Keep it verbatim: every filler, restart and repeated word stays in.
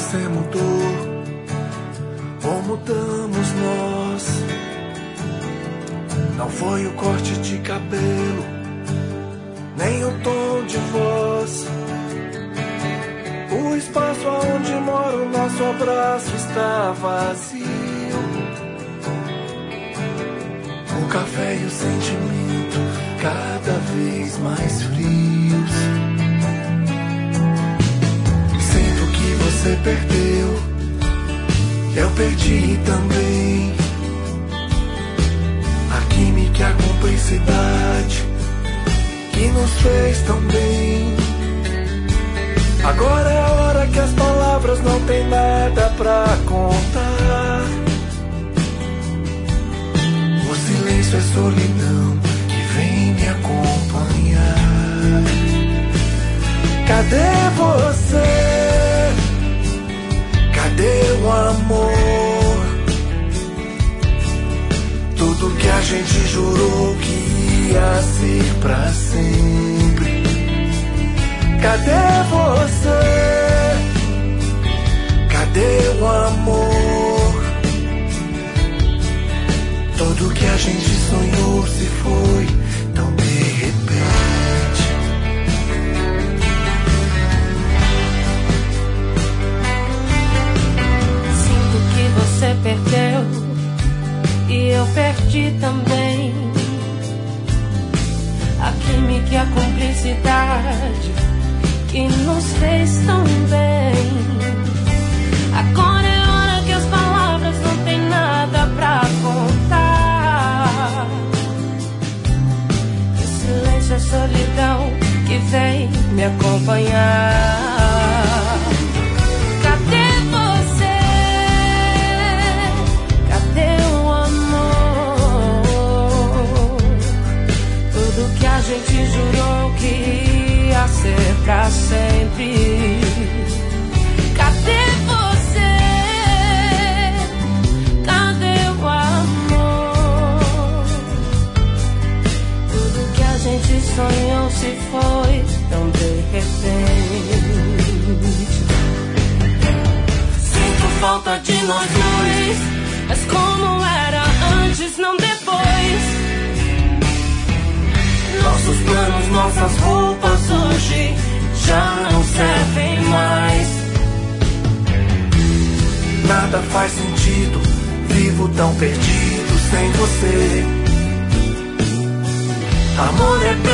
você mudou, ou mudamos nós. Não foi o corte de cabelo, nem o tom de voz. O espaço onde mora o nosso abraço está vazio. O café e o sentimento cada vez mais frios. Sinto que você perdeu, eu perdi também. A química e a cumplicidade que nos fez tão bem. Agora é a hora que as palavras não tem nada pra contar. O silêncio é solidão que vem me acompanhar. Cadê você? Cadê o amor? Tudo que a gente jurou que ia ser pra sempre. Cadê você? Cadê o amor? Tudo que a gente sonhou se foi tão de repente. Sinto que você perdeu e eu perdi também. A química e a cumplicidade que nos fez tão bem. Agora é hora que as palavras não tem nada pra contar. O silêncio é solidão que vem me acompanhar. Cadê você? Cadê o amor? Tudo que a gente jurou que ia ser pra sempre. Cadê você? Cadê o amor? Tudo que a gente sonhou se foi tão de repente. Sinto falta de nós dois, mas como era antes, não depois. Nossos planos, nossas roupas hoje já não servem mais. Nada faz sentido, vivo tão perdido sem você. Amor é pra